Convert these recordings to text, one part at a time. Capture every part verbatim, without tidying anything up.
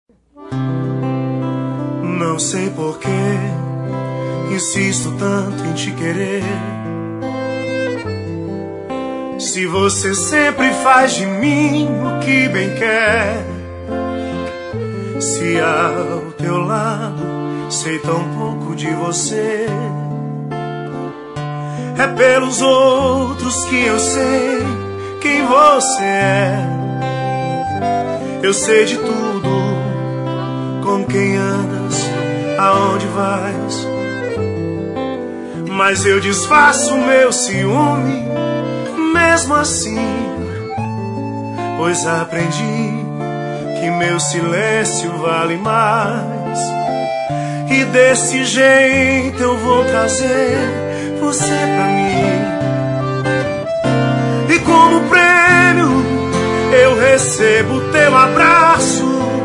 Não sei porquê insisto tanto em te querer, se você sempre faz de mim o que bem quer. Se ao teu lado sei tão pouco de você, é pelos outros que eu sei quem você é. Eu sei de tudo, com quem andas, aonde vais, mas eu disfarço meu ciúme mesmo assim, pois aprendi que meu silêncio vale mais. E desse jeito eu vou trazer você pra mim, e como prêmio eu recebo teu abraço,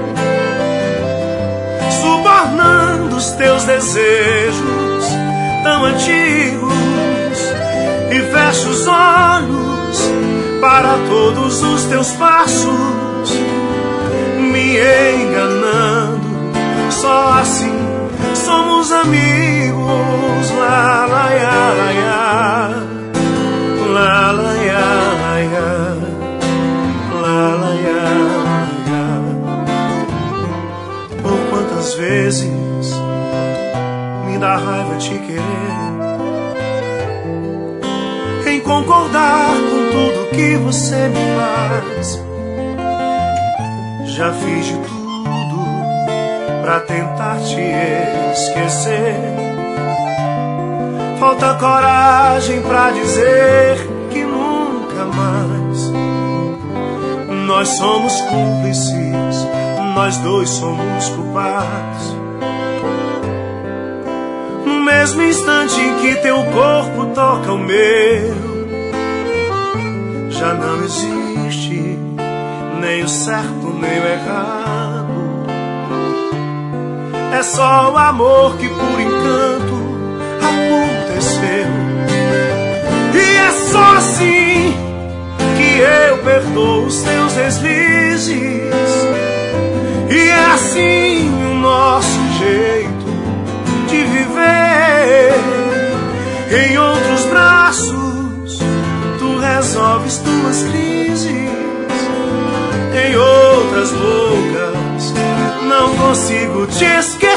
subornando os teus desejos tão antigos, e fecho os olhos para todos os teus passos, me enganando. Só assim somos amigos. Lá, lá, lá, lá, lá, lá, lá, lá, lá, lá. Por quantas vezes me dá raiva te querer, em concordar com tudo que você me faz. Já fiz de tudo pra tentar te esquecer, falta coragem pra dizer que nunca mais. Nós somos cúmplices, nós dois somos culpados. No mesmo instante em que teu corpo toca o meu, já não existe nem o certo nem o errado. É só o amor que por encanto aconteceu, e é só assim que eu perdoo os teus deslizes. E é assim o nosso jeito de viver. Em outros braços tu resolves tuas crises, em outras bocas não consigo te esquecer.